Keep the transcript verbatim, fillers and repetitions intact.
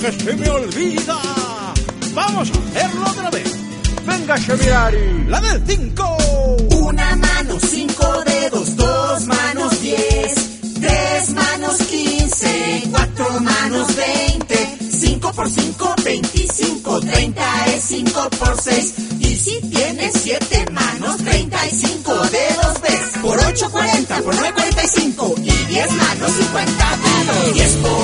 que se me olvida. Vamos a hacerlo otra vez. Venga, Chemirari. La del cinco. Una mano, cinco dedos, dos manos, diez. Tres manos, quince. Cuatro manos, veinte. Cinco por cinco, veinticinco. Treinta es cinco por seis. Y si tienes siete manos, treinta y cinco dedos ves. Por ocho, cuarenta. Por nueve, cuarenta y cinco. Y diez manos, cincuenta dedos. Diez por